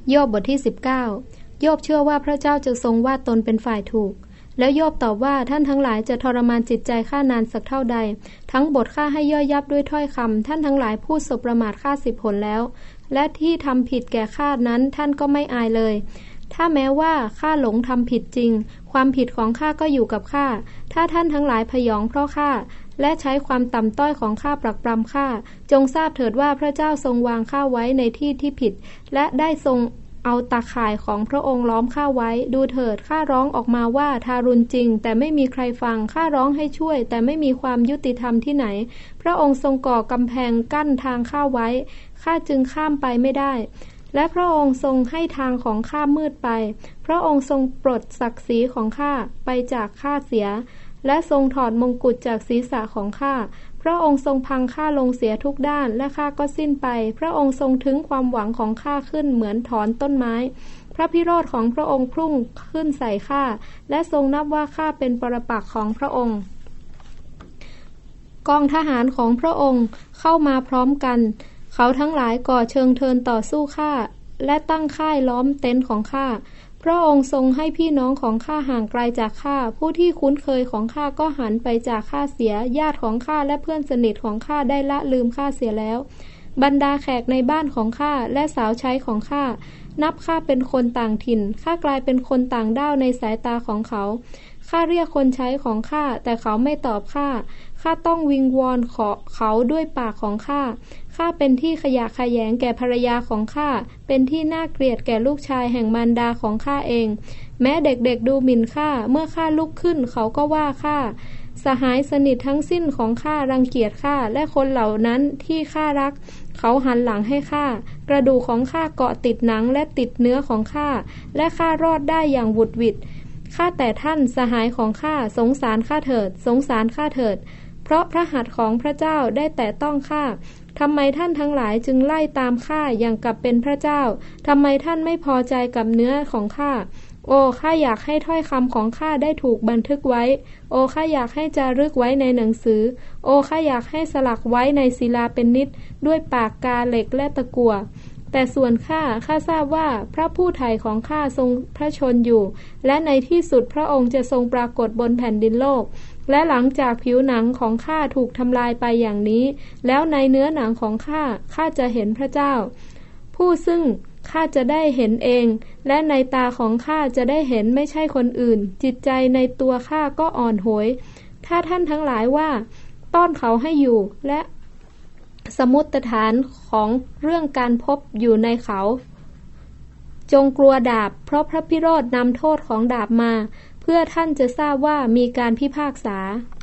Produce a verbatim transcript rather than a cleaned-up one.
โยบบทที่สิบเก้าโยบเชื่อว่าพระเจ้าจะทรงว่าตนเป็นฝ่ายถูกแล้วโยบตอบว่าท่านทั้งหลายจะทรมานจิตใจข้านานสักเท่าใดทั้งบทข้าให้ย่อยยับด้วยถ้อยคำท่านทั้งหลายพูดสบประมาทข้าสิบหนแล้วและที่ทำผิดแก่ข้านั้นท่านก็ไม่อายเลยถ้าแม้ว่าข้าหลงทำผิดจริงความผิดของข้าก็อยู่กับข้าถ้าท่านทั้งหลายพยองเพราะข้าและใช้ความต่ำต้อยของข้าปรักปรำข้าจงทราบเถิดว่าพระเจ้าทรงวางข้าไว้ในที่ที่ผิดและได้ทรงเอาตาข่ายของพระองค์ล้อมข้าไว้ดูเถิดข้าร้องออกมาว่าทารุณจริงแต่ไม่มีใครฟังข้าร้องให้ช่วยแต่ไม่มีความยุติธรรมที่ไหนพระองค์ทรงก่อกำแพงกั้นทางข้าไว้ข้าจึงข้ามไปไม่ได้และพระองค์ทรงให้ทางของข้ามืดไปพระองค์ทรงปลดศักดิ์ศรีของข้าไปจากข้าเสียและทรงถอดมงกุฎจากศีรษะของข้าพระองค์ทรงพังข้าลงเสียทุกด้านและข้าก็สิ้นไปพระองค์ทรงถึงความหวังของข้าขึ้นเหมือนถอนต้นไม้พระพิโรธของพระองค์พุ่งขึ้นใส่ข้าและทรงนับว่าข้าเป็นปรปักษ์ของพระองค์กองทหารของพระองค์เข้ามาพร้อมกันเขาทั้งหลายก่อเชิงเทินต่อสู้ข้าและตั้งค่ายล้อมเต็นท์ของข้าพระองค์ทรงให้พี่น้องของข้าห่างไกลจากข้าผู้ที่คุ้นเคยของข้าก็หันไปจากข้าเสียญาติของข้าและเพื่อนสนิทของข้าได้ละลืมข้าเสียแล้วบรรดาแขกในบ้านของข้าและสาวใช้ของข้านับข้าเป็นคนต่างถิ่นข้ากลายเป็นคนต่างด้าวในสายตาของเขาข้าเรียกคนใช้ของข้าแต่เขาไม่ตอบข้าข้าต้องวิงวอนขอเขาด้วยปากของข้าข้าเป็นที่ขยะแขยงแก่ภรรยาของข้าเป็นที่น่าเกลียดแก่ลูกชายแห่งมารดาของข้าเองแม้เด็กๆดูหมิ่นข้าเมื่อข้าลุกขึ้นเขาก็ว่าข้าสหายสนิททั้งสิ้นของข้ารังเกียจข้าและคนเหล่านั้นที่ข้ารักเขาหันหลังให้ข้ากระดูกของข้าเกาะติดหนังและติดเนื้อของข้าและข้ารอดได้อย่างหวุดหวิดข้าแต่ท่านสหายของข้าสงสารข้าเถิดสงสารข้าเถิดเพราะพระหัตถ์ของพระเจ้าได้แตะต้องข้าทำไมท่านทั้งหลายจึงไล่ตามข้าอย่างกับเป็นพระเจ้าทำไมท่านไม่พอใจกับเนื้อของข้าโอ้ข้าอยากให้ถ้อยคำของข้าได้ถูกบันทึกไว้โอ้ข้าอยากให้จารึกไว้ในหนังสือโอ้ข้าอยากให้สลักไว้ในศิลาเป็นนิจด้วยปากกาเหล็กและตะกั่วแต่ส่วนข้าข้าทราบว่าพระผู้ไถ่ของข้าทรงพระชนอยู่และในที่สุดพระองค์จะทรงปรากฏบนแผ่นดินโลกและหลังจากผิวหนังของข้าถูกทำลายไปอย่างนี้แล้วในเนื้อหนังของข้าข้าจะเห็นพระเจ้าผู้ซึ่งข้าจะได้เห็นเองและในตาของข้าจะได้เห็นไม่ใช่คนอื่นจิตใจในตัวข้าก็อ่อนโหยถ้าท่านทั้งหลายว่าต้อนเขาให้อยู่และสมุตฐานของเรื่องการพบอยู่ในเขาจงกลัวดาบเพราะพระพิโรธนำโทษของดาบมาเพื่อท่านจะทราบว่ามีการพิพากษา